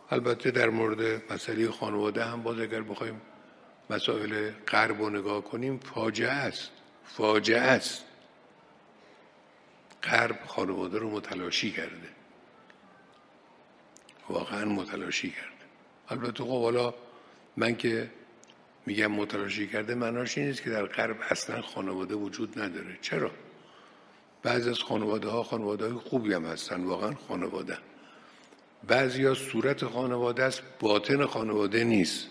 البته در مورد مسئله خانواده هم باز اگر بخوایم مسائل غرب رو نگاه کنیم فاجعه است. غرب خانواده رو متلاشی کرده، واقعا متلاشی کرده. البته خب حالا من که میگم متلاشی کرده معناش این نیست که در غرب اصلا خانواده وجود نداره. چرا؟ بعضی از خانواده ها خوبی هم هستن، واقعا خانواده. بعضی ها صورت خانواده است، باطن خانواده نیست.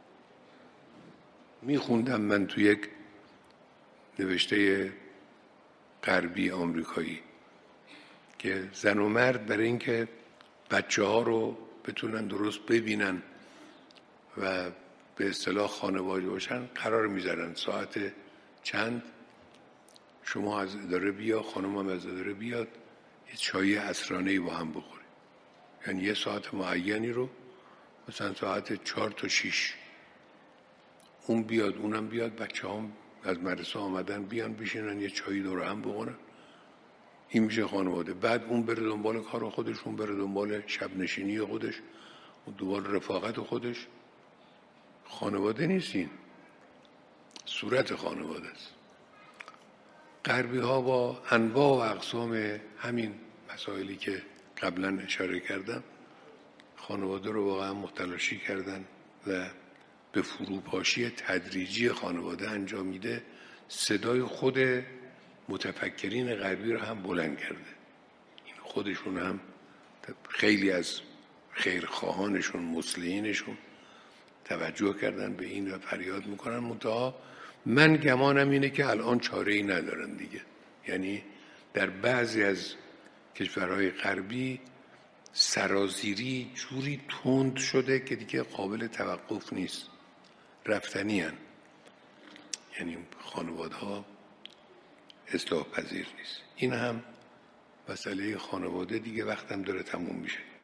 میخوندم من تو یک نوشته غربی آمریکایی که زن و مرد برای اینکه بچه ها رو بتونن درست ببینن و به اصطلاح خانواده باشن قرار میذارن ساعت چند شما از اداره بیا، خانم هم از اداره بیاد، یه چای عصرانه‌ای با هم بخوریم. یعنی یه ساعت معینی رو مثلا ساعت 4 تا 6 اون بیاد اونم بیاد، بچه هم از مدرسه آمدن بیان بشینن یه چایی دور هم بخورن. این میشه خانواده. بعد اون بره دنبال کار خودش، اون بره دنبال شب نشینی خودش، اون دنبال رفاقت خودش. خانواده نیست، این صورت خانواده است. غربی ها با انواع و اقسام همین مسائلی که قبلا اشاره کردم خانواده رو واقعا متلاشی کردن و به فروپاشی تدریجی خانواده انجام میده. صدای خود متفکرین غربی رو هم بلند کرده. این خودشون هم خیلی از خیرخواهانشون، مصلحینشون توجه کردن به این و فریاد میکنن. منتها من گمانم اینه که الان چاره‌ای ندارن دیگه. یعنی در بعضی از کشورهای غربی سرازیری جوری تند شده که دیگه قابل توقف نیست، رفتنی هن. یعنی خانواده ها اصلاح پذیر نیست. این هم مسئله خانواده دیگه. وقتم داره تموم میشه.